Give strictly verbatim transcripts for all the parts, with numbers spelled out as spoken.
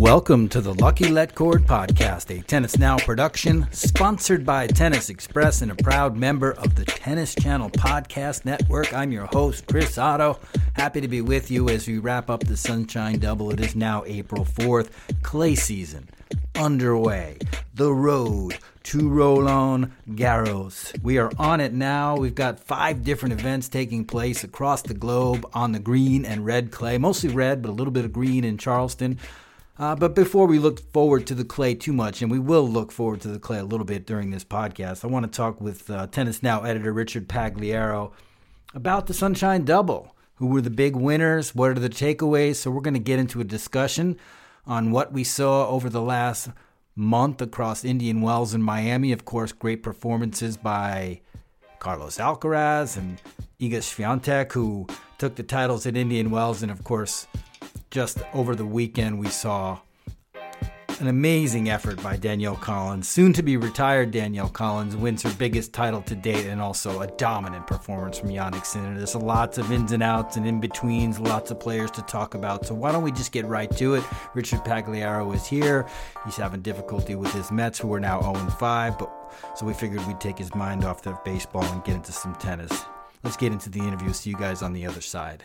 Welcome to the Lucky Let Cord podcast, a Tennis Now production sponsored by Tennis Express and a proud member of the Tennis Channel Podcast Network. I'm your host, Chris Otto. Happy to be with you as we wrap up the Sunshine Double. It is now April fourth. Clay season underway. The road to Roland Garros. We are on it now. We've got five different events taking place across the globe on the green and red clay. Mostly red, but a little bit of green in Charleston. Uh, but before we look forward to the clay too much, and we will look forward to the clay a little bit during this podcast, I want to talk with uh, Tennis Now editor Richard Pagliaro about the Sunshine Double. Who were the big winners? What are the takeaways? So we're going to get into a discussion on what we saw over the last month across Indian Wells and Miami. Of course, great performances by Carlos Alcaraz and Iga Swiatek, who took the titles at Indian Wells, and of course, just over the weekend, we saw an amazing effort by Danielle Collins. Soon to be retired Danielle Collins wins her biggest title to date, and also a dominant performance from Jannik Sinner. There's lots of ins and outs and in-betweens, lots of players to talk about. So why don't we just get right to it? Richard Pagliaro is here. He's having difficulty with his Mets, who are now oh and five. But so we figured we'd take his mind off the baseball and get into some tennis. Let's get into the interview. See you guys on the other side.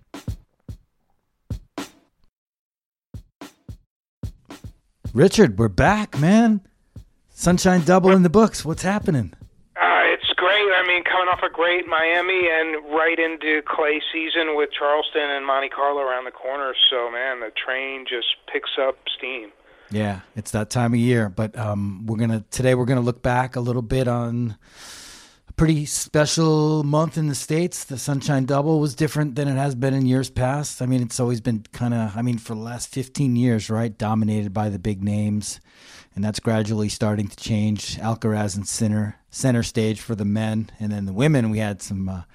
Richard, we're back, man. Sunshine Double in the books. What's happening? Uh, it's great. I mean, coming off a great Miami and right into clay season with Charleston and Monte Carlo around the corner. So, man, the train just picks up steam. Yeah, it's that time of year. But um, we're gonna today we're gonna look back a little bit on a pretty special month in the States. The Sunshine Double was different than it has been in years past. I mean, it's always been kind of, I mean, for the last fifteen years, right, dominated by the big names. And that's gradually starting to change. Alcaraz and Sinner, center stage for the men. And then the women, we had some uh,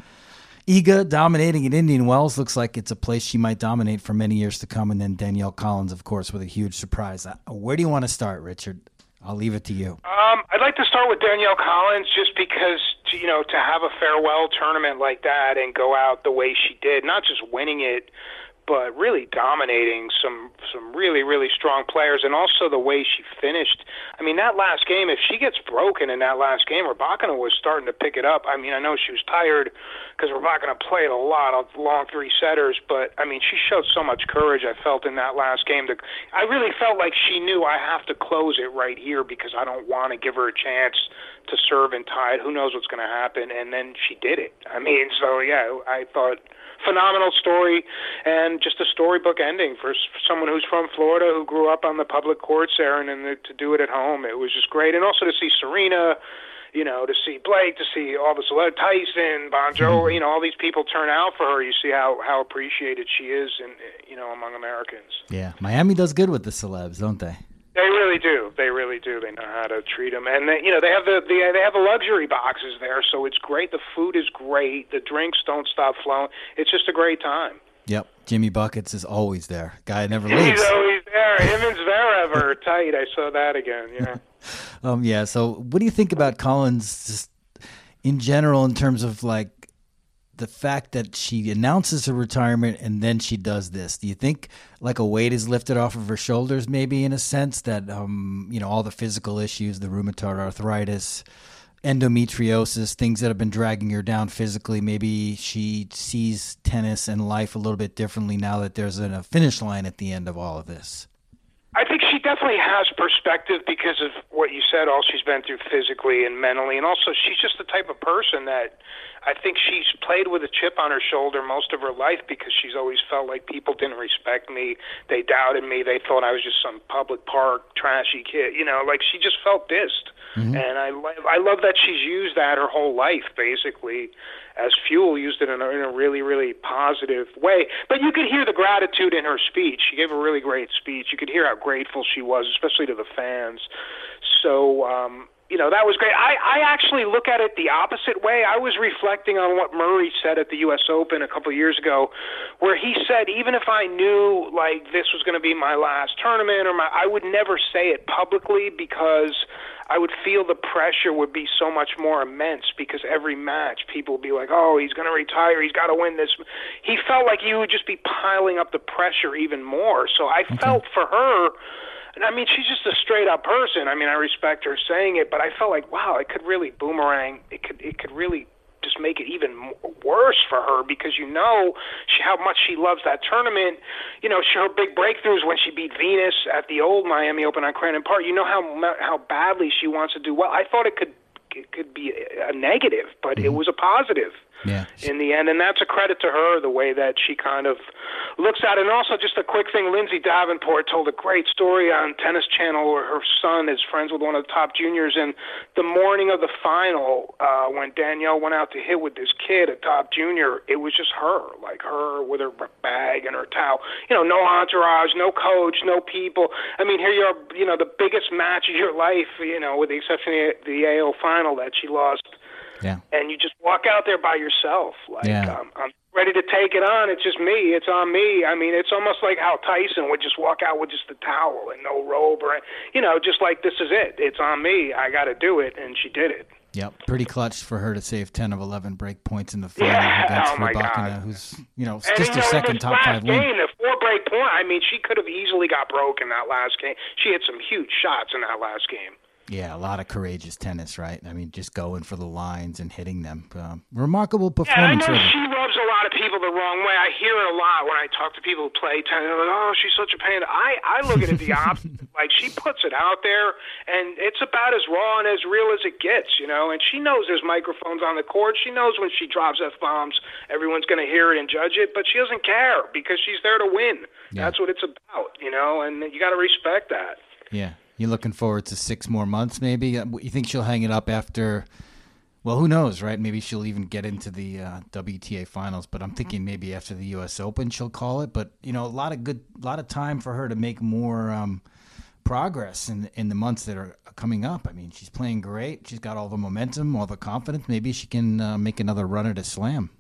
Iga dominating at Indian Wells. Looks like it's a place she might dominate for many years to come. And then Danielle Collins, of course, with a huge surprise. Uh, where do you want to start, Richard? I'll leave it to you. Um, I'd like to start with Danielle Collins just because, you know, to have a farewell tournament like that and go out the way she did, not just winning it, but really dominating some some really, really strong players, and also the way she finished. I mean, that last game, if she gets broken in that last game, Rybakina was starting to pick it up. I mean, I know she was tired because Rybakina played a lot of long three-setters, but, I mean, she showed so much courage, I felt, in that last game. To, I really felt like she knew I have to close it right here because I don't want to give her a chance to serve and tie it. Who knows what's going to happen? And then she did it. I mean, so, yeah, I thought phenomenal story, and just a storybook ending for, for someone who's from Florida, who grew up on the public courts there, and, and the, to do it at home, it was just great. And also to see Serena, you know, to see Blake, to see all the celebrities, Tyson, Bon Jovi, you know, all these people turn out for her. You see how, how appreciated she is, in, you know, among Americans. Yeah, Miami does good with the celebs, don't they? They really do. They really do. They know how to treat them, and they, you know, they have the, the they have the luxury boxes there, so it's great. The food is great. The drinks don't stop flowing. It's just a great time. Yep, Jimmy Buckets is always there. Guy never leaves. He's always there. Him and Zverev are tight. I saw that again. Yeah. um. Yeah. So, what do you think about Collins, just in general, in terms of like the fact that she announces her retirement and then she does this? Do you think like a weight is lifted off of her shoulders, maybe, in a sense that, um, you know, all the physical issues, the rheumatoid arthritis, endometriosis, things that have been dragging her down physically, maybe she sees tennis and life a little bit differently now that there's a finish line at the end of all of this? I think she definitely has perspective because of what you said, all she's been through physically and mentally, and also she's just the type of person that I think she's played with a chip on her shoulder most of her life because she's always felt like people didn't respect me, they doubted me, they thought I was just some public park trashy kid, you know, like she just felt dissed. Mm-hmm. And I love, I love that she's used that her whole life, basically, as fuel, used it in a, in a really, really positive way. But you could hear the gratitude in her speech. She gave a really great speech. You could hear how grateful she was, especially to the fans. So, um, you know, that was great. I, I actually look at it the opposite way. I was reflecting on what Murray said at the U S Open a couple of years ago, where he said, even if I knew, like, this was going to be my last tournament, or my, I would never say it publicly because I would feel the pressure would be so much more immense because every match people would be like, oh, he's going to retire, he's got to win this. He felt like you would just be piling up the pressure even more. So I okay. felt for her, and I mean, she's just a straight-up person. I mean, I respect her saying it, but I felt like, wow, it could really boomerang. It could, it could really just make it even worse for her because you know she, how much she loves that tournament. You know, she, her big breakthroughs when she beat Venus at the old Miami Open on Crandon Park. You know how how badly she wants to do well. I thought it could it could be a negative, but mm-hmm. it was a positive. Yeah. In the end, and that's a credit to her, the way that she kind of looks at it. And also, just a quick thing, Lindsay Davenport told a great story on Tennis Channel where her son is friends with one of the top juniors, and the morning of the final, uh, when Danielle went out to hit with this kid, a top junior, it was just her, like her with her bag and her towel. You know, no entourage, no coach, no people. I mean, here you are, you know, the biggest match of your life, you know, with the exception of the A O final that she lost. Yeah. And you just walk out there by yourself. Like, yeah. um, I'm ready to take it on. It's just me. It's on me. I mean, it's almost like how Tyson would just walk out with just a towel and no robe. Or, you know, just like, this is it. It's on me. I got to do it. And she did it. Yep. Pretty clutch for her to save ten of eleven break points in the final yeah. against oh my Rybakina, God. who's, you know, and, just you a know, second top five game, win. The four break point, I mean, she could have easily got broken that last game. She hit some huge shots in that last game. Yeah, a lot of courageous tennis, right? I mean, just going for the lines and hitting them. Um, remarkable performance. Yeah, I know she rubs a lot of people the wrong way. I hear it a lot when I talk to people who play tennis. They're like, oh, she's such a pain. I, I look at it the opposite. Like, she puts it out there, and it's about as raw and as real as it gets, you know? And she knows there's microphones on the court. She knows when she drops F-bombs, everyone's going to hear it and judge it, but she doesn't care because she's there to win. Yeah. That's what it's about, you know? And you got to respect that. Yeah. You're looking forward to six more months, maybe? You think she'll hang it up after, well, who knows, right? Maybe she'll even get into the uh, W T A finals, but I'm thinking maybe after the U S Open she'll call it. But, you know, a lot of good, a lot of time for her to make more um, progress in, in the months that are coming up. I mean, she's playing great. She's got all the momentum, all the confidence. Maybe she can uh, make another run at a slam.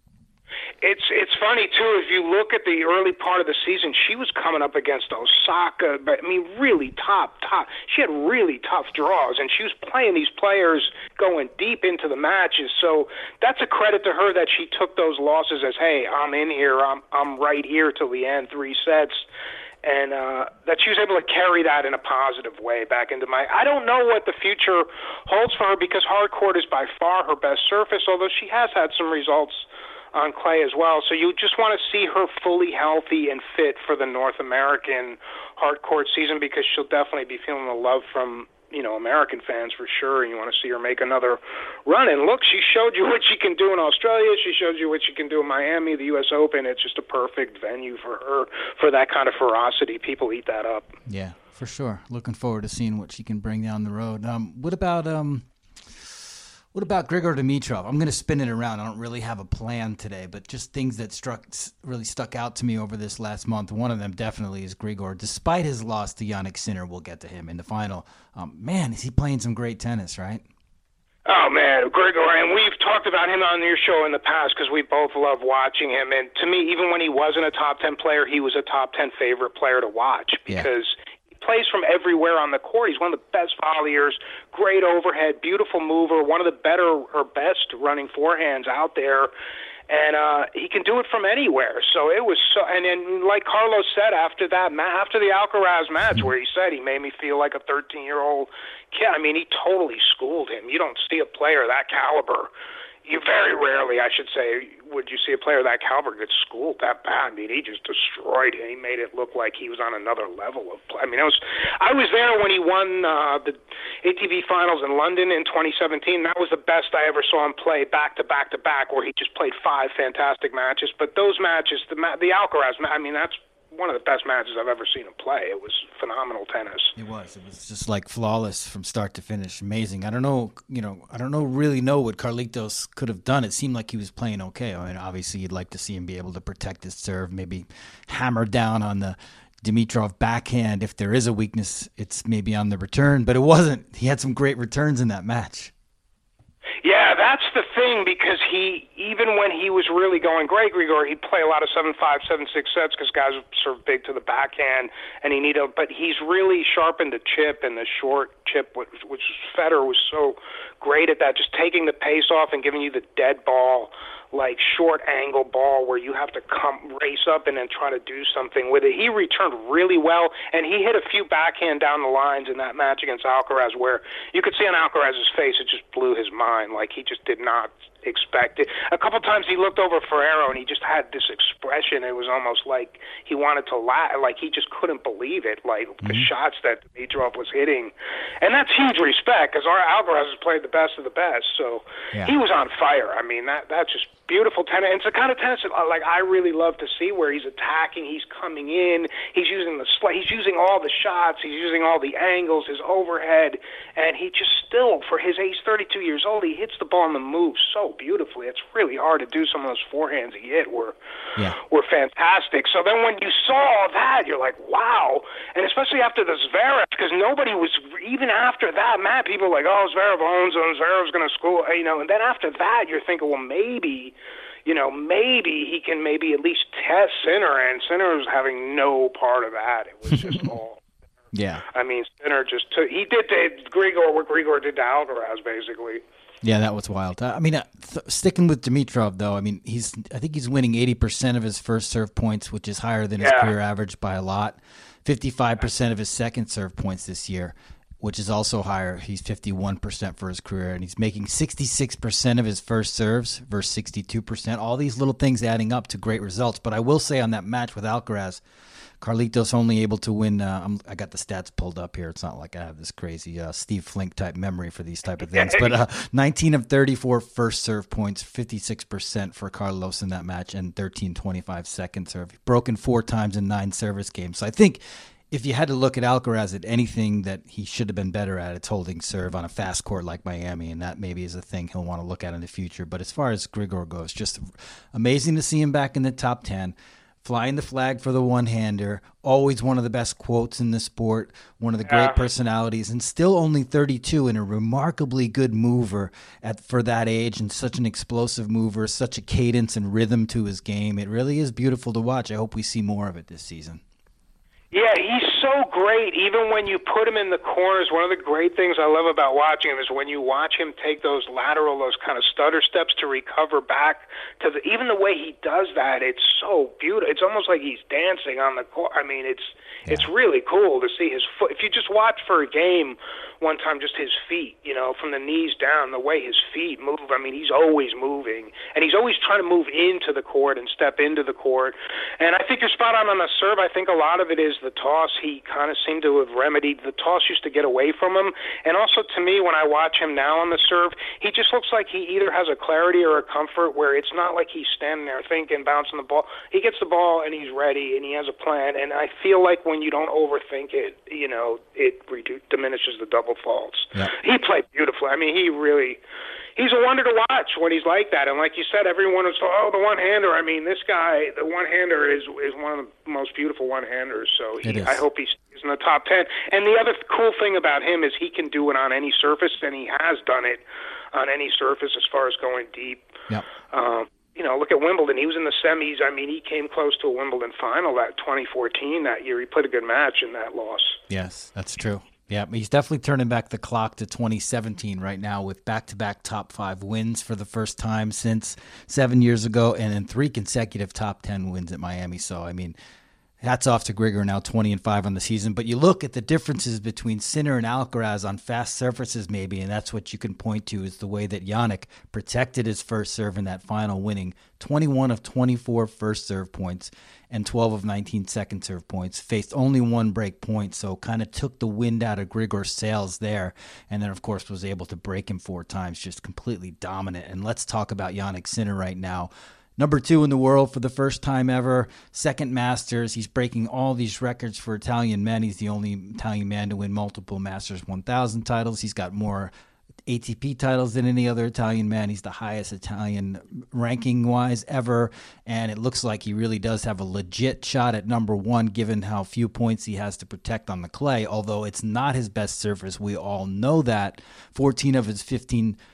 It's it's funny, too, if you look at the early part of the season, she was coming up against Osaka, but I mean, really top, top. She had really tough draws, and she was playing these players going deep into the matches. So that's a credit to her that she took those losses as, hey, I'm in here, I'm I'm right here till the end, three sets. And uh, that she was able to carry that in a positive way back into my... I don't know what the future holds for her because hard court is by far her best surface, although she has had some results on clay as well. So you just want to see her fully healthy and fit for the North American hard court season because she'll definitely be feeling the love from, you know, American fans for sure. And you want to see her make another run. And look, she showed you what she can do in Australia. She showed you what she can do in Miami, the U S Open. It's just a perfect venue for her for that kind of ferocity. People eat that up. Yeah, for sure. Looking forward to seeing what she can bring down the road. Um, what about... Um What about Grigor Dimitrov? I'm going to spin it around. I don't really have a plan today, but just things that struck really stuck out to me over this last month. One of them definitely is Grigor. Despite his loss to Jannik Sinner, we'll get to him in the final. Um, man, is he playing some great tennis, right? Oh, man, Grigor, and we've talked about him on your show in the past because we both love watching him. And to me, even when he wasn't a top ten player, he was a top ten favorite player to watch because yeah. plays from everywhere on the court. He's one of the best volleyers, great overhead, beautiful mover, one of the better or best running forehands out there. And uh, he can do it from anywhere. So it was so, and then like Carlos said after that, after the Alcaraz match, where he said he made me feel like a thirteen-year-old kid. I mean, he totally schooled him. You don't see a player that caliber. You very rarely, I should say, would you see a player that caliber get schooled that bad. I mean, he just destroyed it. He made it look like he was on another level of play. I mean, it was, I was there when he won uh, the A T P Finals in London in twenty seventeen. That was the best I ever saw him play back to back to back, where he just played five fantastic matches. But those matches, the the Alcaraz, I mean, that's one of the best matches I've ever seen him play. It was phenomenal tennis. It was. It was just like flawless from start to finish. Amazing. I don't know, you know, I don't know really know what Carlitos could have done. It seemed like he was playing okay. I mean, obviously you'd like to see him be able to protect his serve, maybe hammer down on the Dimitrov backhand. If there is a weakness, it's maybe on the return, but it wasn't. He had some great returns in that match. Yeah, that's the thing, because he, even when he was really going great, Grigor, he'd play a lot of seven five, seven six sets because guys were sort of big to the backhand, and he needed, but he's really sharpened the chip and the short chip, which, which Federer was so great at that, just taking the pace off and giving you the dead ball, like short angle ball where you have to come race up and then try to do something with it. He returned really well, and he hit a few backhand down the lines in that match against Alcaraz where you could see on Alcaraz's face it just blew his mind. Like he just did not expect it. A couple times he looked over Ferrero and he just had this expression. It was almost like he wanted to laugh, like he just couldn't believe it, like mm-hmm. the shots that Dimitrov was hitting. And that's huge respect because our Alcaraz has played the best of the best, so yeah. he was on fire. I mean, that that's just beautiful tennis. And it's the kind of tennis that, like, I really love to see, where he's attacking, he's coming in, he's using the sl- he's using all the shots, he's using all the angles, his overhead, and he just still, for his age, thirty-two years old, he hits the ball on the move so beautifully. It's really hard to do. Some of those forehands he hit were yeah. were fantastic. So then when you saw that, you're like, wow. And especially after the Zverev, because nobody was, even after that, Matt, people were like, oh, Zverev owns him, Zverev's going to school, you know, and then after that, you're thinking, well, maybe, you know, maybe he can maybe at least test Sinner, and Sinner was having no part of that. It was just all. Yeah. I mean, Sinner just took, he did to Grigor what Grigor did to Alcaraz, basically. Yeah, that was wild. I mean, uh, th- sticking with Dimitrov, though, I mean, he's I think he's winning eighty percent of his first serve points, which is higher than his yeah. career average by a lot. fifty-five percent of his second serve points this year, which is also higher. He's fifty-one percent for his career, and he's making sixty-six percent of his first serves versus sixty-two percent. All these little things adding up to great results. But I will say on that match with Alcaraz, Carlitos only able to win. Uh, I'm, I got the stats pulled up here. It's not like I have this crazy uh, Steve Flink type memory for these type of things. But uh, nineteen of thirty-four first serve points, fifty-six percent for Carlos in that match, and thirteen twenty-five second serve. Broken four times in nine service games. So I think if you had to look at Alcaraz at anything that he should have been better at, it's holding serve on a fast court like Miami, and that maybe is a thing he'll want to look at in the future. But as far as Grigor goes, just amazing to see him back in the top ten. Flying the flag for the one-hander, always one of the best quotes in the sport, one of the yeah. great personalities, and still only thirty-two and a remarkably good mover at for that age, and such an explosive mover, such a cadence and rhythm to his game. It really is beautiful to watch. I hope we see more of it this season. Yeah, he's so great. Even when you put him in the corners, one of the great things I love about watching him is when you watch him take those lateral, those kind of stutter steps to recover back to the, even the way he does that, it's so beautiful. It's almost like he's dancing on the court. I mean, it's yeah. it's really cool to see his foot. If you just watch for a game one time, just his feet, you know, from the knees down, the way his feet move. I mean, he's always moving, and he's always trying to move into the court and step into the court. And I think you're spot on on the serve. I think a lot of it is the toss. He kind of seemed to have remedied. The toss used to get away from him. And also, to me, when I watch him now on the serve, he just looks like he either has a clarity or a comfort where it's not like he's standing there thinking, bouncing the ball. He gets the ball, and he's ready, and he has a plan. And I feel like when you don't overthink it, you know, it redu- diminishes the double faults. Yeah. He played beautifully. I mean, he really... He's a wonder to watch when he's like that. And like you said, everyone was, oh, the one-hander. I mean, this guy, the one-hander is is one of the most beautiful one-handers. So he, I hope he's, he's in the top ten. And the other cool thing about him is he can do it on any surface, and he has done it on any surface as far as going deep. Yep. Um, you know, look at Wimbledon. He was in the semis. I mean, he came close to a Wimbledon final that twenty fourteen that year. He played a good match in that loss. Yes, that's true. Yeah, he's definitely turning back the clock to twenty seventeen right now with back-to-back top five wins for the first time since seven years ago, and then three consecutive top ten wins at Miami. So, I mean, hats off to Grigor, now twenty and five on the season. But you look at the differences between Sinner and Alcaraz on fast surfaces maybe, and that's what you can point to is the way that Jannik protected his first serve in that final, winning twenty-one of twenty-four first serve points and twelve of nineteen second serve points, faced only one break point, so kind of took the wind out of Grigor's sails there, and then, of course, was able to break him four times, just completely dominant. And let's talk about Jannik Sinner right now. Number two in the world for the first time ever, second Masters. He's breaking all these records for Italian men. He's the only Italian man to win multiple Masters one thousand titles. He's got more A T P titles than any other Italian man. He's the highest Italian ranking-wise ever, and it looks like he really does have a legit shot at number one given how few points he has to protect on the clay, although it's not his best surface. We all know that. fourteen of his fifteen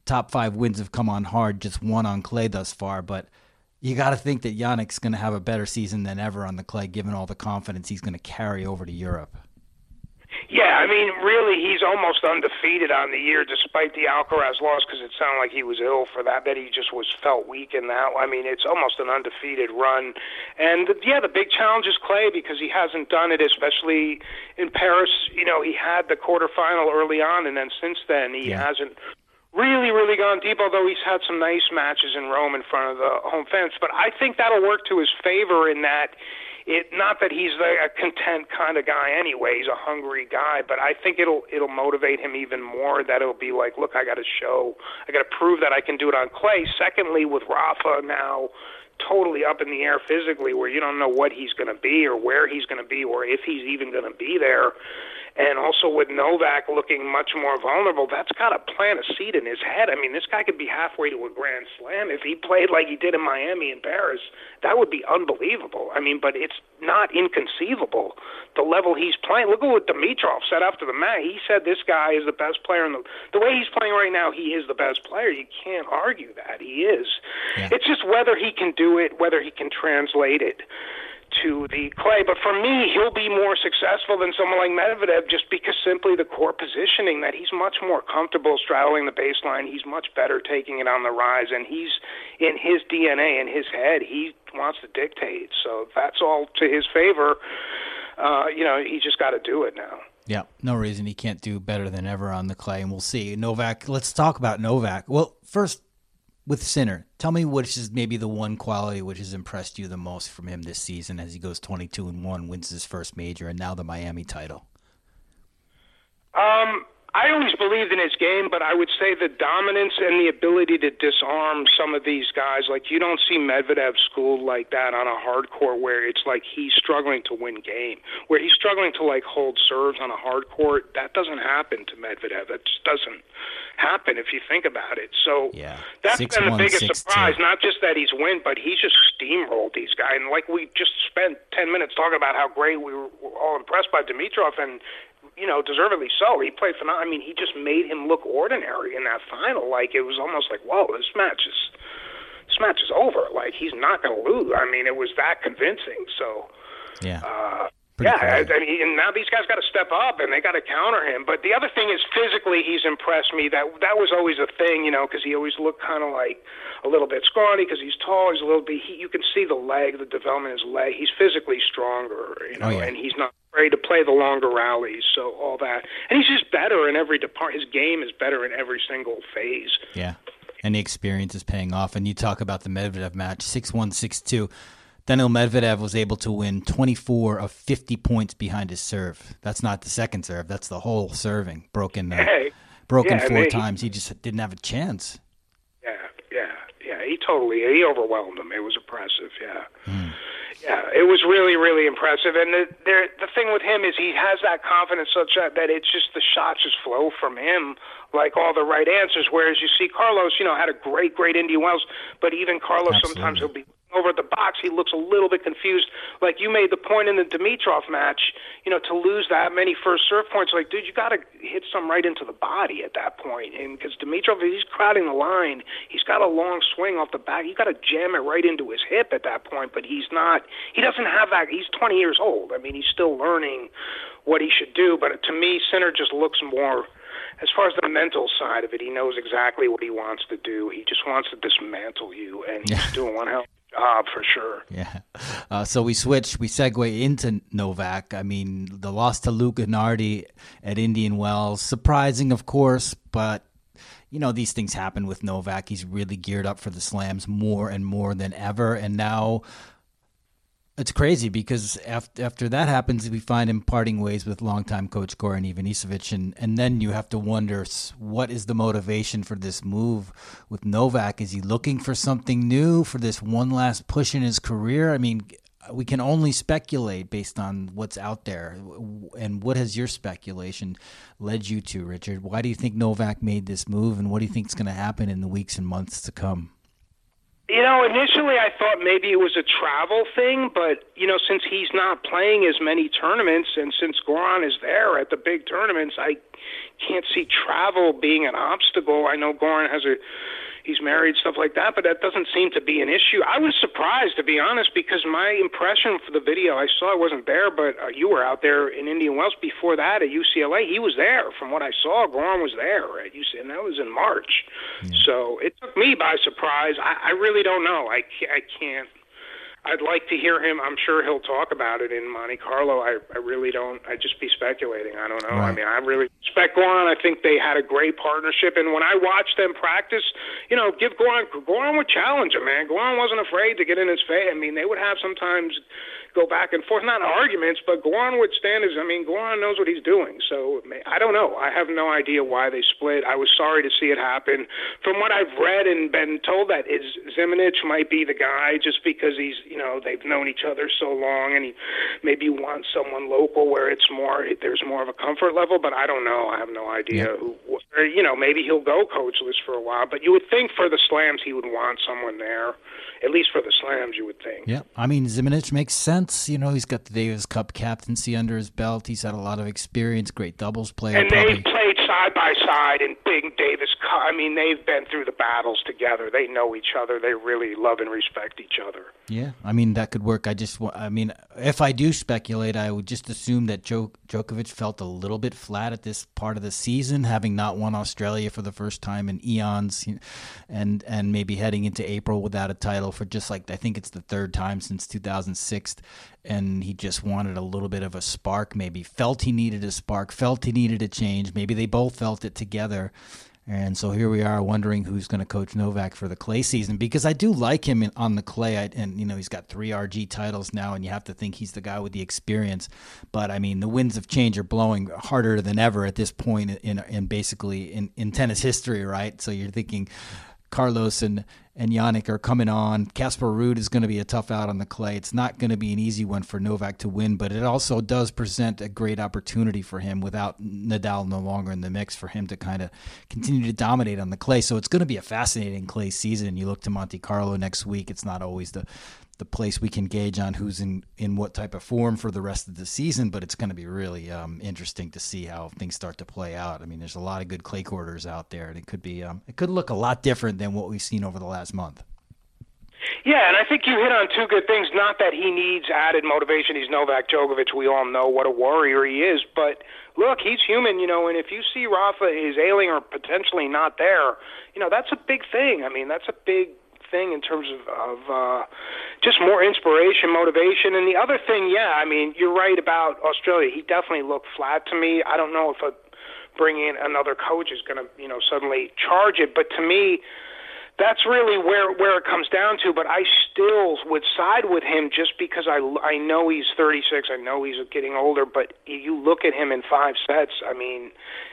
top five wins have come on hard, just one on clay thus far. But you got to think that Jannik's going to have a better season than ever on the clay, given all the confidence he's going to carry over to Europe. Yeah, I mean, really, he's almost undefeated on the year, despite the Alcaraz loss, because it sounded like he was ill for that. That he just was felt weak in that. I mean, it's almost an undefeated run. And, yeah, the big challenge is clay, because he hasn't done it, especially in Paris. You know, he had the quarterfinal early on, and then since then he yeah. hasn't really, really gone deep, although he's had some nice matches in Rome in front of the home fans. But I think that'll work to his favor in that It not that he's a content kind of guy anyway. He's a hungry guy, but I think it'll it'll motivate him even more. That it'll be like, look, I got to show, I got to prove that I can do it on clay. Secondly, with Rafa now totally up in the air physically, where you don't know what he's going to be or where he's going to be or if he's even going to be there. And also with Novak looking much more vulnerable, that's got to plant a seed in his head. I mean, this guy could be halfway to a Grand Slam. If he played like he did in Miami and Paris, that would be unbelievable. I mean, but it's not inconceivable, the level he's playing. Look at what Dimitrov said after the match. He said this guy is the best player in the the way he's playing right now, he is the best player. You can't argue that. He is. Yeah. It's just whether he can do it, whether he can translate it to the clay. But for me, he'll be more successful than someone like Medvedev just because simply the core positioning, that he's much more comfortable straddling the baseline. He's much better taking it on the rise, and he's in his D N A, in his head, he wants to dictate. So that's all to his favor. Uh, you know, he just got to do it now. Yeah, no reason he can't do better than ever on the clay, and we'll see. Novak, let's talk about Novak. Well, first, with Sinner, tell me which is maybe the one quality which has impressed you the most from him this season as he goes twenty-two and one, wins his first major, and now the Miami title. Um, I always believed in his game, but I would say the dominance and the ability to disarm some of these guys. Like, you don't see Medvedev schooled like that on a hard court where it's like he's struggling to win game, where he's struggling to, like, hold serves on a hard court. That doesn't happen to Medvedev. That just doesn't happen if you think about it. So yeah. that's six, been the one, biggest six, surprise, two. not just that he's win, but he's just steamrolled these guys. And like we just spent ten minutes talking about how great we were all impressed by Dimitrov, and you know, deservedly so. He played phenomenal. I mean, he just made him look ordinary in that final. Like, it was almost like, whoa, this match is this match is over. Like, he's not going to lose. I mean, it was that convincing. So, yeah. Uh, yeah, I, I mean, and now these guys got to step up and they got to counter him. But the other thing is, physically, he's impressed me. That that was always a thing, you know, because he always looked kind of like a little bit scrawny because he's tall. He's a little bit. He, you can see the leg, the development in his leg. He's physically stronger, you know, oh, yeah. and he's not afraid to play the longer rallies. So all that, and he's just better in every department. His game is better in every single phase. Yeah, and the experience is paying off. And you talk about the Medvedev match, six one, six two. Daniil Medvedev was able to win twenty-four of fifty points behind his serve. That's not the second serve. That's the whole serving. Broken uh, hey, broken yeah, four he, times. He just didn't have a chance. Yeah, yeah, yeah. He totally, he overwhelmed him. It was impressive, yeah. Mm. Yeah, it was really, really impressive. And the, the, the thing with him is he has that confidence such that, that it's just the shots just flow from him like all the right answers. Whereas you see Carlos, you know, had a great, great Indian Wells, but even Carlos Absolutely. sometimes he'll be over at the box, he looks a little bit confused. Like you made the point in the Dimitrov match, you know, to lose that many first serve points, like, dude, you got to hit some right into the body at that point. And because Dimitrov, he's crowding the line, he's got a long swing off the back. You got to jam it right into his hip at that point, but he's not, he doesn't have that, he's twenty years old. I mean, he's still learning what he should do, but to me, Sinner just looks more, as far as the mental side of it, he knows exactly what he wants to do. He just wants to dismantle you, and he's doing one hell job for sure. Yeah. Uh, so we switch, we segue into Novak. I mean, the loss to Luca Nardi at Indian Wells, surprising, of course, but you know, these things happen with Novak. He's really geared up for the slams more and more than ever. And now it's crazy because after, after that happens, we find him parting ways with longtime coach Goran Ivanisevic. And, and then you have to wonder, what is the motivation for this move with Novak? Is he looking for something new, for this one last push in his career? I mean, we can only speculate based on what's out there. And what has your speculation led you to, Richard? Why do you think Novak made this move, and what do you think is going to happen in the weeks and months to come? You know, initially I thought maybe it was a travel thing, but, you know, since he's not playing as many tournaments and since Goran is there at the big tournaments, I can't see travel being an obstacle. I know Goran has a he's married, stuff like that, but that doesn't seem to be an issue. I was surprised, to be honest, because my impression for the video I saw, I wasn't there, but uh, you were out there in Indian Wells before that at U C L A. He was there. From what I saw, Goran was there at U C L A, and that was in March. Yeah. So it took me by surprise. I, I really don't know. I, I can't. I'd like to hear him. I'm sure he'll talk about it in Monte Carlo. I, I really don't. I'd just be speculating. I don't know. Right. I mean, I really respect Goran. I think they had a great partnership. And when I watched them practice, you know, give Goran, Goran would challenge him, man. Goran wasn't afraid to get in his face. I mean, they would have sometimes go back and forth, not arguments, but Goran would stand his, I mean, Goran knows what he's doing. So I don't know. I have no idea why they split. I was sorry to see it happen. From what I've read and been told, that is Zimonjić might be the guy just because he's, you know, they've known each other so long, and he maybe wants someone local where it's more, there's more of a comfort level, but I don't know. I have no idea yeah. who, or, you know, maybe he'll go coachless for a while, but you would think for the slams he would want someone there, at least for the slams, you would think. Yeah, I mean, Zimonjić makes sense. You know, he's got the Davis Cup captaincy under his belt. He's had a lot of experience, great doubles player. And probably. They played side by side in big Davis Cup. I mean, they've been through the battles together. They know each other. They really love and respect each other. Yeah, I mean, that could work. I just, I mean, if I do speculate, I would just assume that Djok- Djokovic felt a little bit flat at this part of the season, having not won Australia for the first time in eons, and and maybe heading into April without a title for just like, I think it's the third time since two thousand six, and he just wanted a little bit of a spark, maybe felt he needed a spark, felt he needed a change. Maybe they both felt it together. And so here we are wondering who's going to coach Novak for the clay season, because I do like him in, on the clay. I, and, you know, he's got three R G titles now, and you have to think he's the guy with the experience. But, I mean, the winds of change are blowing harder than ever at this point in, in basically in, in tennis history, right? So you're thinking Carlos and, and Jannik are coming on. Casper Ruud is going to be a tough out on the clay. It's not going to be an easy one for Novak to win, but it also does present a great opportunity for him without Nadal no longer in the mix for him to kind of continue to dominate on the clay. So it's going to be a fascinating clay season. You look to Monte Carlo next week. It's not always the the place we can gauge on who's in, in what type of form for the rest of the season, but it's going to be really um, interesting to see how things start to play out. I mean, there's a lot of good clay quarters out there, and it could be um, it could look a lot different than what we've seen over the last month. Yeah, and I think you hit on two good things. Not that he needs added motivation. He's Novak Djokovic. We all know what a warrior he is. But, look, he's human, you know, and if you see Rafa is ailing or potentially not there, you know, that's a big thing. I mean, that's a big thing in terms of, of uh, just more inspiration, motivation. And the other thing, yeah, I mean, you're right about Australia. He definitely looked flat to me. I don't know if a, bringing in another coach is going to, you know, suddenly charge it. But to me, that's really where where it comes down to. But I still would side with him just because I, I know he's thirty-six. I know he's getting older. But you look at him in five sets, I mean,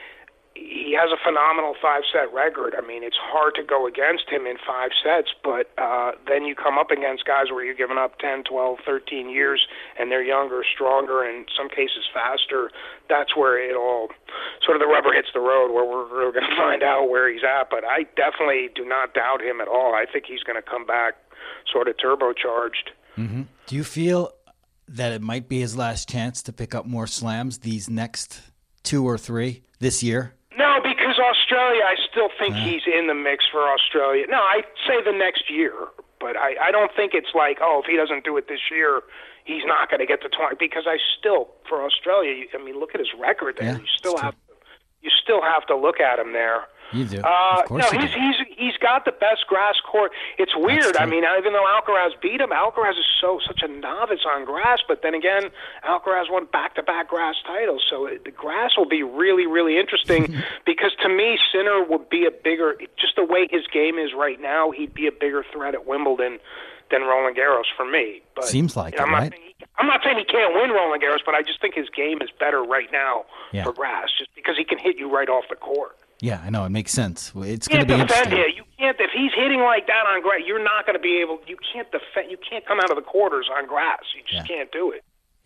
he has a phenomenal five-set record. I mean, it's hard to go against him in five sets, but uh, then you come up against guys where you're giving up ten, twelve, thirteen years, and they're younger, stronger, and in some cases faster. That's where it all sort of the rubber hits the road, where we're, we're going to find out where he's at. But I definitely do not doubt him at all. I think he's going to come back sort of turbocharged. Mm-hmm. Do you feel that it might be his last chance to pick up more slams these next two or three this year? No, because Australia, I still think yeah. he's in the mix for Australia. No, I'd say the next year, but I, I don't think it's like, oh, if he doesn't do it this year, he's not going to get to twenty. Because I still, for Australia, I mean, look at his record there. Yeah, you still have, to, you still have to look at him there. You do. Uh, of course no, you he's do. he's he's got the best grass court. It's weird. I mean, even though Alcaraz beat him, Alcaraz is so such a novice on grass. But then again, Alcaraz won back-to-back grass titles, so it, the grass will be really, really interesting. Because to me, Sinner would be a bigger, just the way his game is right now, he'd be a bigger threat at Wimbledon than Roland Garros for me. But, Seems like you know, it, I'm right? Not saying he, I'm not saying he can't win Roland Garros, but I just think his game is better right now yeah. for grass, just because he can hit you right off the court. Yeah, I know. It makes sense. It's going to be defend interesting. Here. You can't if he's hitting like that on grass. You're not going to be able. You can't defend. You can't come out of the quarters on grass. You just yeah. can't do it. Yep.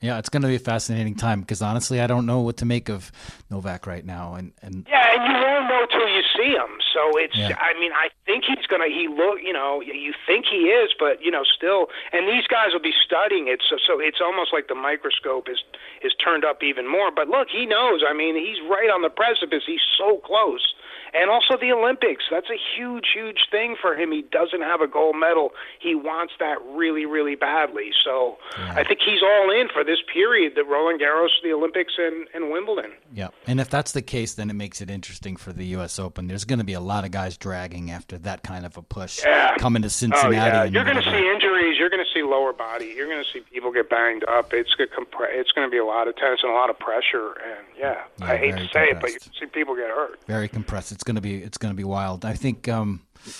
Yeah, it's going to be a fascinating time because honestly, I don't know what to make of Novak right now. And, and yeah, and you won't know till you see him. So it's, yeah. I mean, I think he's going to, he look, you know, you think he is, but, you know, still, and these guys will be studying it. So, so it's almost like the microscope is, is turned up even more. But look, he knows, I mean, he's right on the precipice. He's so close. And also the Olympics. That's a huge, huge thing for him. He doesn't have a gold medal. He wants that really, really badly. So yeah. I think he's all in for this period, the Roland Garros, the Olympics, and, and Wimbledon. Yeah, and if that's the case, then it makes it interesting for the U S Open. There's going to be a lot of guys dragging after that kind of a push yeah. coming to Cincinnati. Oh, yeah. And You're going to see injuries. You're going to see lower body. You're going to see people get banged up. It's going it's going to be a lot of tennis and a lot of pressure. And, yeah, yeah I hate to say compressed. it, but you see people get hurt. Very compressed. It's going to be it's going to be wild. I think, um,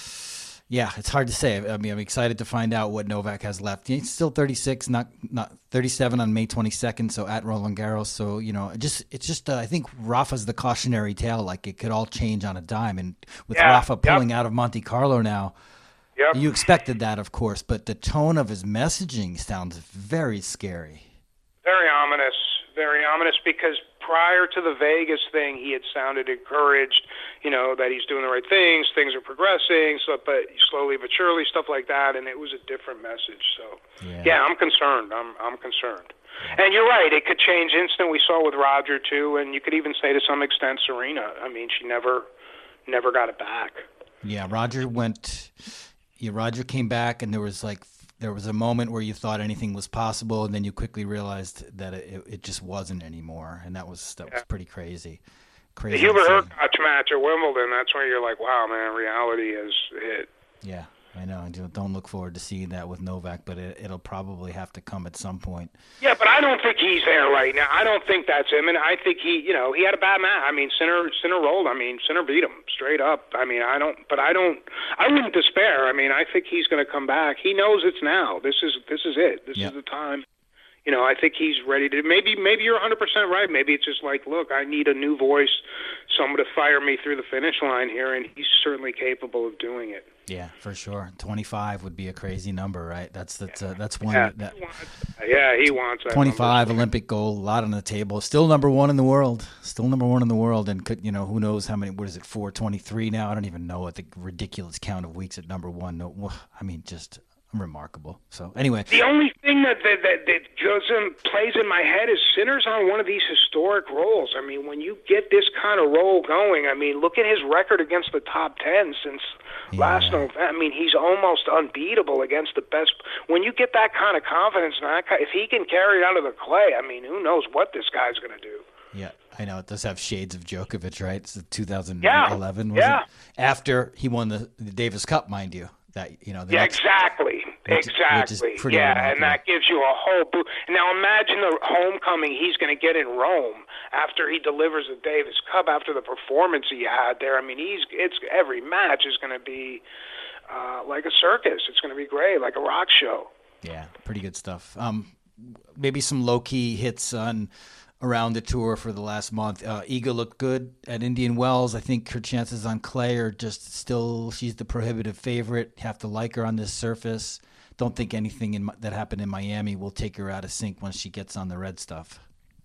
yeah, it's hard to say. I mean, I'm excited to find out what Novak has left. He's still thirty-six, not not thirty-seven on May twenty-second. So at Roland Garros. So you know, it just it's just uh, I think Rafa's the cautionary tale. Like it could all change on a dime. And with yeah, Rafa pulling yep. out of Monte Carlo now, yep. you expected that, of course. But the tone of his messaging sounds very scary. Very ominous. Very ominous because prior to the Vegas thing, he had sounded encouraged, you know, that he's doing the right things, things are progressing, so, but slowly but surely, stuff like that, and it was a different message. So, yeah, yeah I'm concerned. I'm I'm concerned. Yeah. And you're right, it could change instant. We saw with Roger, too, and you could even say to some extent Serena. I mean, she never never got it back. Yeah, Roger went – yeah, Roger came back, and there was like – there was a moment where you thought anything was possible, and then you quickly realized that it, it just wasn't anymore, and that was that yeah. was pretty crazy. Crazy. The Hubert Hurkacz match at Wimbledon, that's where you're like, wow, man, reality is hit. Yeah, I know. I don't look forward to seeing that with Novak, but it, it'll probably have to come at some point. Yeah, but I don't think he's there right now. I don't think that's him, and I think he, you know, he had a bad match. I mean, Sinner, Sinner rolled. I mean, Sinner beat him straight up. I mean, I don't, but I don't, I wouldn't despair. I mean, I think he's going to come back. He knows it's now. This is, this is it. This yep. is the time. You know, I think he's ready to. Maybe, maybe you're one hundred percent right. Maybe it's just like, look, I need a new voice, someone to fire me through the finish line here, and he's certainly capable of doing it. Yeah, for sure. twenty-five would be a crazy number, right? That's that's uh, that's one. Yeah, that, he wants, yeah, he wants that twenty-five number. Olympic gold, a lot on the table. Still number one in the world. Still number one in the world, and could you know who knows how many? What is it? four twenty-three now. I don't even know what the ridiculous count of weeks at number one. No, I mean just. Remarkable. So anyway, the only thing that that, that that goes in, plays in my head is Sinner's on one of these historic rolls. I mean, when you get this kind of roll going, I mean, look at his record against the top ten since yeah. last November. I mean, he's almost unbeatable against the best. When you get that kind of confidence, and that kind, if he can carry it out of the clay, I mean, who knows what this guy's going to do? Yeah, I know. It does have shades of Djokovic, right? It's two thousand eleven, yeah. was yeah. it? After he won the, the Davis Cup, mind you. That you know, yeah, next, exactly, which, exactly. Which yeah, remarkable. And that gives you a whole boost. Now imagine the homecoming he's going to get in Rome after he delivers the Davis Cup, after the performance he had there. I mean, he's it's every match is going to be uh, like a circus. It's going to be great, like a rock show. Yeah, pretty good stuff. Um, maybe some low key hits on. Around the tour for the last month. Uh, Iga looked good at Indian Wells. I think her chances on clay are just still, she's the prohibitive favorite. Have to like her on this surface. Don't think anything in, that happened in Miami will take her out of sync once she gets on the red stuff.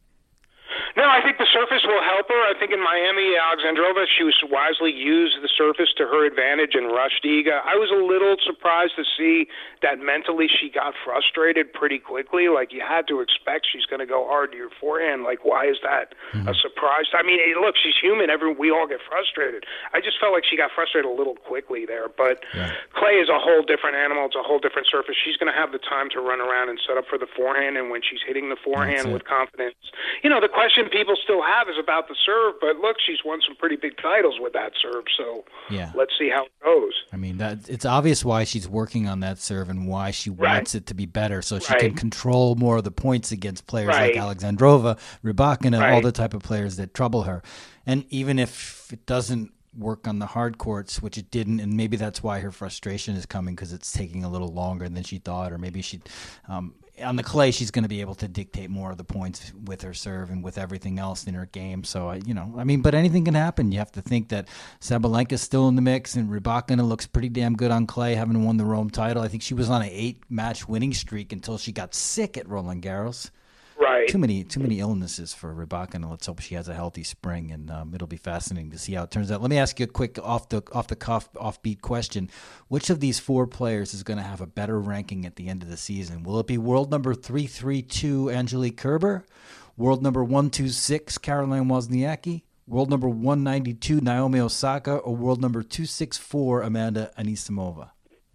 No, I think the surface will help her. I think in Miami, Alexandrova, she was wisely used the surface to her advantage and rushed Iga. I was a little surprised to see that mentally she got frustrated pretty quickly. Like, you had to expect she's going to go hard to your forehand. Like, why is that mm-hmm. a surprise? I mean, hey, look, she's human. Every we all get frustrated. I just felt like she got frustrated a little quickly there. But yeah. clay is a whole different animal. It's a whole different surface. She's going to have the time to run around and set up for the forehand, and when she's hitting the forehand with confidence. You know, the question people still have is about the serve, but look, she's won some pretty big titles with that serve, so yeah. let's see how it goes. I mean, that it's obvious why she's working on that serve and why she right. wants it to be better, so she right. can control more of the points against players right. like Alexandrova, Rybakina, right. all the type of players that trouble her. And even if it doesn't work on the hard courts, which it didn't, and maybe that's why her frustration is coming, because it's taking a little longer than she thought, or maybe she um, on the clay she's going to be able to dictate more of the points with her serve and with everything else in her game. So, you know, I mean, but anything can happen. You have to think that Sabalenka's still in the mix, and Rybakina looks pretty damn good on clay, having won the Rome title. I think she was on an eight-match winning streak until she got sick at Roland Garros. Right. Too many too many illnesses for Rybakina. Let's hope she has a healthy spring, and um, it'll be fascinating to see how it turns out. Let me ask you a quick off the off the cuff offbeat question: which of these four players is going to have a better ranking at the end of the season? Will it be world number three three two Angelique Kerber, world number one two six Caroline Wozniacki, world number one ninety two Naomi Osaka, or world number two six four Amanda Anisimova?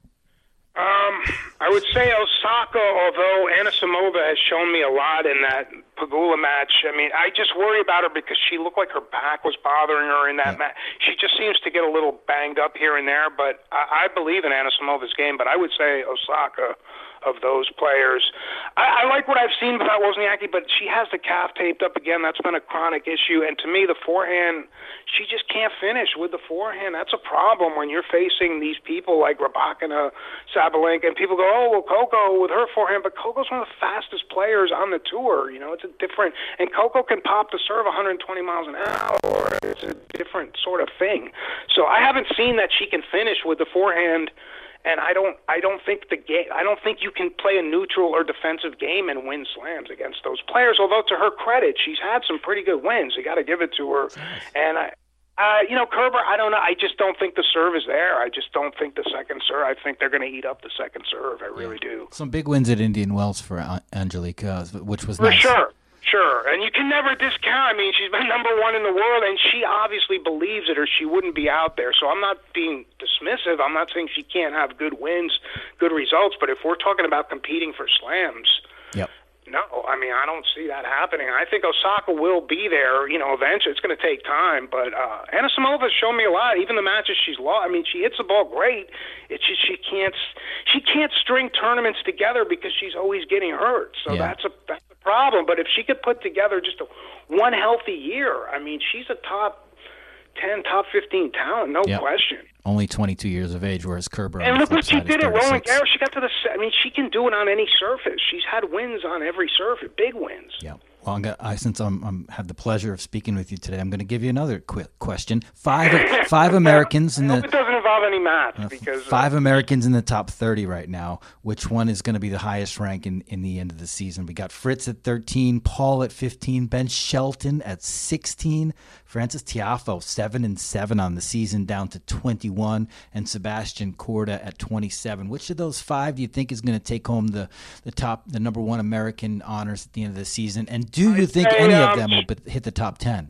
Um, I would say Osaka, although Anisimova has shown me a lot in that Pegula match. I mean, I just worry about her because she looked like her back was bothering her in that yeah. match. She just seems to get a little banged up here and there, but I, I believe in Anisimova's game, but I would say Osaka of those players. I, I like what I've seen about Wozniacki, but she has the calf taped up again. That's been a chronic issue. And to me, the forehand, she just can't finish with the forehand. That's a problem when you're facing these people like Rybakina, Sabalenka, and people go, oh, well, Coco with her forehand. But Coco's one of the fastest players on the tour. You know, it's a different, and Coco can pop the serve one hundred twenty miles an hour. It's a different sort of thing. So I haven't seen that she can finish with the forehand. And I don't, I don't think the game. I don't think you can play a neutral or defensive game and win slams against those players. Although, to her credit, she's had some pretty good wins. You got to give it to her. And I, uh, you know, Kerber, I don't know. I just don't think the serve is there. I just don't think the second serve. I think they're going to eat up the second serve. I really yeah. do. Some big wins at Indian Wells for Angelique, uh, which was for nice. sure. Sure, and you can never discount. I mean, she's been number one in the world, and she obviously believes it, or she wouldn't be out there. So I'm not being dismissive. I'm not saying she can't have good wins, good results. But if we're talking about competing for slams, yep. no, I mean, I don't see that happening. I think Osaka will be there, you know, eventually. It's going to take time. But uh, Anisimova's shown me a lot. Even the matches she's lost, I mean, she hits the ball great. It's just she can't she can't string tournaments together because she's always getting hurt. So yeah. that's a that's a problem. But if she could put together just a, one healthy year, I mean, she's a top ten, top fifteen talent, no yep. question. Only twenty-two years of age, whereas Kerber. And look what she did at Roland Garros. She got to the. I mean, she can do it on any surface. She's had wins on every surface, big wins. Yeah. Well, I'm gonna, I, since I'm, I'm have the pleasure of speaking with you today, I'm going to give you another quick question. Five five Americans in I the. hope it doesn't involve any math uh, because five uh, Americans in the top thirty right now. Which one is going to be the highest rank in, in the end of the season? We got Fritz at thirteen, Paul at fifteen, Ben Shelton at sixteen, Frances Tiafoe seven and seven on the season, down to twenty-one, and Sebastian Korda at twenty-seven. Which of those five do you think is going to take home the the top, the number one American honors at the end of the season? And do you I'd think say, any um, of them will be, hit the top ten?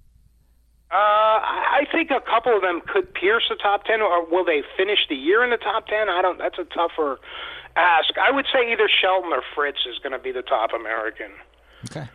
Uh, I think a couple of them could pierce the top ten, or will they finish the year in the top ten? I don't. That's a tougher ask. I would say either Shelton or Fritz is going to be the top American. Okay.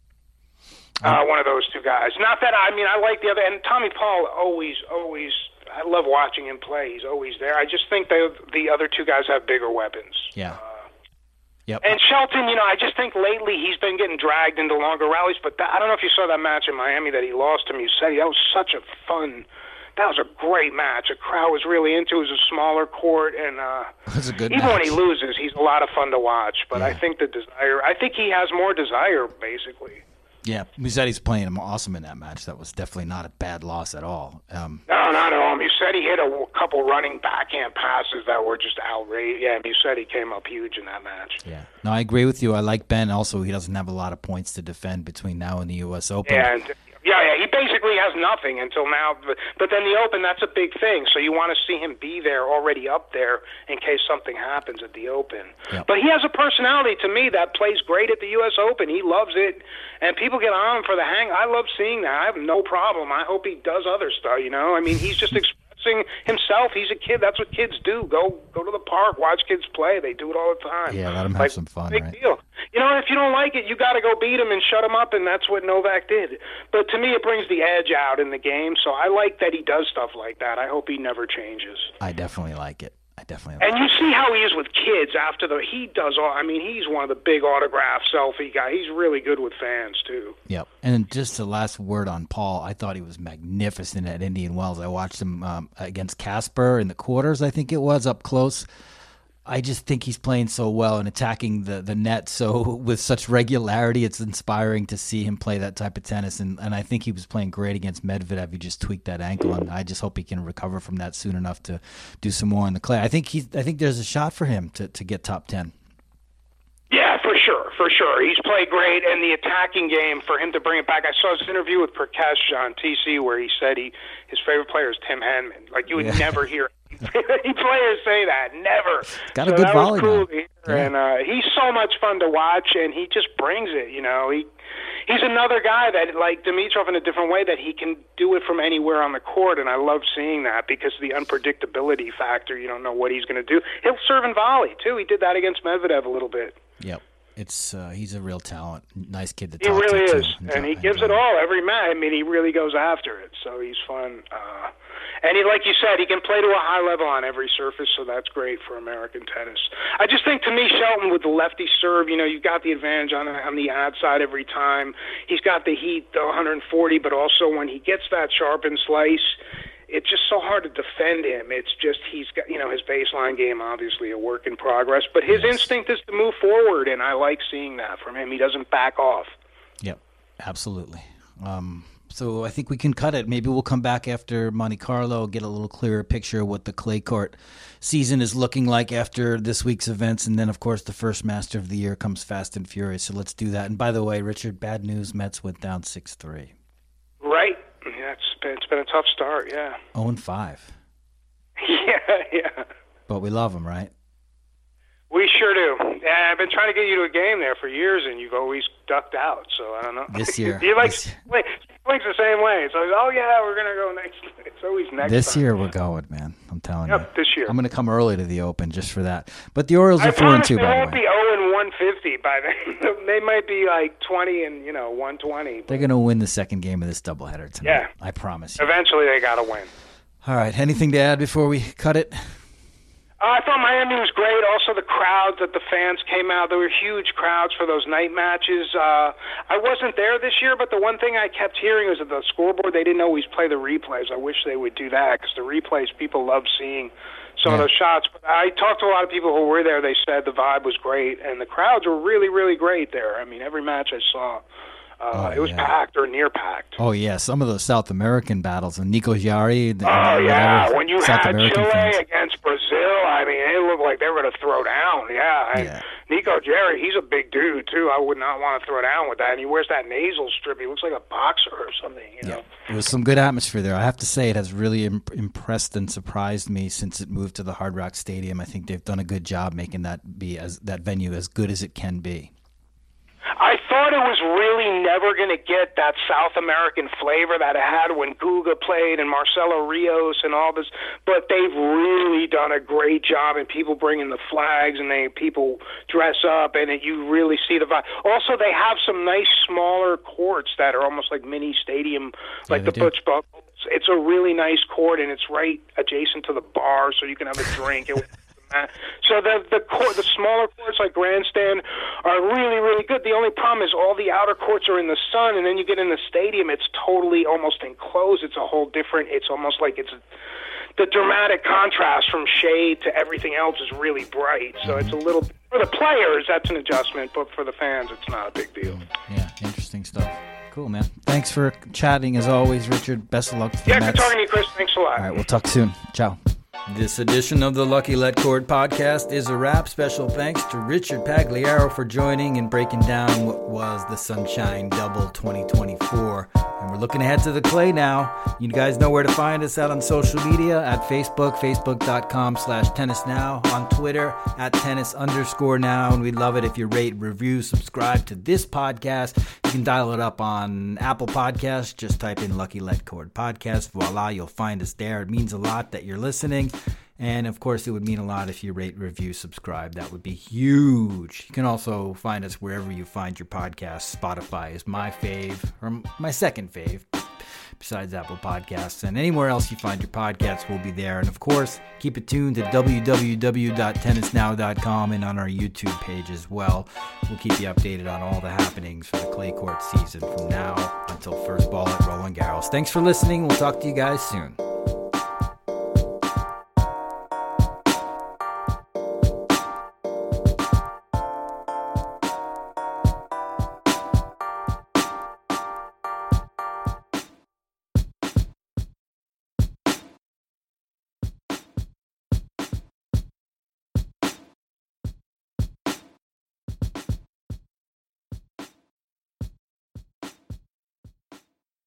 Uh, one of those two guys. Not that I mean I like the other. And Tommy Paul always, always. I love watching him play. He's always there. I just think the the other two guys have bigger weapons. Yeah. Uh, Yep. And Shelton, you know, I just think lately he's been getting dragged into longer rallies. But that, I don't know if you saw that match in Miami that he lost to Musetti. That was such a fun. That was a great match. The crowd was really into it. It was a smaller court, and uh, it was a good even match. when he loses, he's a lot of fun to watch. But yeah. I think the desire. I think he has more desire, basically. Yeah, Musetti's playing him awesome in that match. That was definitely not a bad loss at all. Um, no, not at all. Musetti hit a couple running backhand passes that were just outrageous. Yeah, Musetti came up huge in that match. Yeah. No, I agree with you. I like Ben. Also, he doesn't have a lot of points to defend between now and the U S Open. Yeah, and, yeah, yeah. He basically has nothing until now. But, but then the Open, that's a big thing. So you want to see him be there, already up there, in case something happens at the Open. Yep. But he has a personality, to me, that plays great at the U S Open. He loves it, and people get on him for the hang. I love seeing that. I have no problem. I hope he does other stuff, you know? I mean, he's just expressing himself. He's a kid. That's what kids do. Go go to the park, watch kids play. They do it all the time. Yeah, let them have like, some fun, big right? deal. You know, if you don't like it, you got to go beat him and shut him up, and that's what Novak did. But to me, it brings the edge out in the game, so I like that he does stuff like that. I hope he never changes. I definitely like it. I definitely like And you see how he is with kids after the – he does all – I mean, he's one of the big autograph selfie guys. He's really good with fans, too. Yep. And just the last word on Paul, I thought he was magnificent at Indian Wells. I watched him um, against Casper in the quarters, I think it was, up close. I just think he's playing so well and attacking the, the net so with such regularity. It's inspiring to see him play that type of tennis. And, and I think he was playing great against Medvedev. He just tweaked that ankle, and I just hope he can recover from that soon enough to do some more on the clay. I think he's, I think there's a shot for him to, to get top ten. Yes, for sure, for sure. He's played great, and the attacking game, for him to bring it back. I saw his interview with Prakash on T C where he said he his favorite player is Tim Henman. Like, you would yeah. never hear any players say that. Never. Got a so good that volley was cool now. to hear. Yeah. And uh, he's so much fun to watch, and he just brings it, you know. He He's another guy that, like Dimitrov in a different way, that he can do it from anywhere on the court, and I love seeing that because of the unpredictability factor. You don't know what he's going to do. He'll serve and volley, too. He did that against Medvedev a little bit. Yep. It's uh, he's a real talent. Nice kid to he talk to. He really is, too. and he gives it all every match. I mean, he really goes after it, so he's fun. Uh, and he, like you said, he can play to a high level on every surface, so that's great for American tennis. I just think, to me, Shelton with the lefty serve, you know, you've got the advantage on on the ad side every time. He's got the heat, the one hundred forty, but also when he gets that sharpened slice, it's just so hard to defend him. It's just he's got, you know, his baseline game, obviously a work in progress, but his yes. instinct is to move forward, and I like seeing that from him. He doesn't back off. Yep, absolutely. Um, so I think we can cut it. Maybe we'll come back after Monte Carlo, get a little clearer picture of what the clay court season is looking like after this week's events, and then, of course, the first Master of the Year comes fast and furious, so let's do that. And by the way, Richard, bad news, Mets went down six three. Right. Yeah, it's been, it's been a tough start, yeah. oh and five. Yeah, yeah. But we love them, right? We sure do. Yeah, I've been trying to get you to a game there for years, and you've always ducked out, so I don't know. This year. you like this... Blink's the same way. It's always, oh, yeah, we're going to go next. It's always next This time. year we're going, man. I'm telling yep, you. this year. I'm going to come early to the Open just for that. But the Orioles are four and two, by the way. They won't be oh and one fifty by then. They might be like twenty and, you know, one twenty. They're going to win the second game of this doubleheader tonight. Yeah. I promise you. Eventually they got to win. All right. Anything to add before we cut it? Uh, I thought Miami was great. Also, the crowds that the fans came out. There were huge crowds for those night matches. Uh, I wasn't there this year, but the one thing I kept hearing was that the scoreboard, they didn't always play the replays. I wish they would do that because the replays, people love seeing some yeah. of those shots. But I talked to a lot of people who were there. They said the vibe was great, and the crowds were really, really great there. I mean, every match I saw, uh, oh, it was yeah. packed or near packed. Oh, yeah. Some of those South American battles, and Nico Jari. The, oh, yeah. When you South had American Chile fans. against Brazil, I mean, it looked like they were going to throw down. Yeah. And yeah. Nico Jari, he's a big dude, too. I would not want to throw down with that. And he wears that nasal strip. He looks like a boxer or something, you know. Yeah. It was some good atmosphere there. I have to say it has really imp- impressed and surprised me since it moved to the Hard Rock Stadium. I think they've done a good job making that be as that venue as good as it can be. I thought it was really never going to get that South American flavor that it had when Guga played and Marcelo Rios and all this, but they've really done a great job, and people bringing the flags, and they people dress up, and it, you really see the vibe. Also, they have some nice smaller courts that are almost like mini stadium, like yeah, the Butch Bubbles. It's a really nice court, and it's right adjacent to the bar, so you can have a drink. It So the the court, the smaller courts like Grandstand are really, really good. The only problem is all the outer courts are in the sun, and then you get in the stadium, it's totally almost enclosed. It's a whole different, it's almost like it's, a, the dramatic contrast from shade to everything else is really bright. So it's a little, for the players, that's an adjustment, but for the fans, it's not a big deal. Yeah, interesting stuff. Cool, man. Thanks for chatting as always, Richard. Best of luck to the Yeah, Mets. good talking to you, Chris. Thanks a lot. All right, we'll talk soon. Ciao. This edition of the Lucky Let Cord podcast is a wrap. Special thanks to Richard Pagliaro for joining and breaking down what was the Sunshine Double twenty twenty-four. And we're looking ahead to the clay now. You guys know where to find us out on social media at Facebook, facebook.com slash tennis now, on Twitter at tennis underscore now. And we'd love it if you rate, review, subscribe to this podcast. You can dial it up on Apple Podcasts. Just type in Lucky Let Cord podcast. Voila, you'll find us there. It means a lot that you're listening. And, of course, it would mean a lot if you rate, review, subscribe. That would be huge. You can also find us wherever you find your podcasts. Spotify is my fave, or my second fave, besides Apple Podcasts. And anywhere else you find your podcasts, we'll be there. And, of course, keep it tuned to w w w dot tennis now dot com and on our YouTube page as well. We'll keep you updated on all the happenings for the clay court season from now until first ball at Roland Garros. Thanks for listening. We'll talk to you guys soon.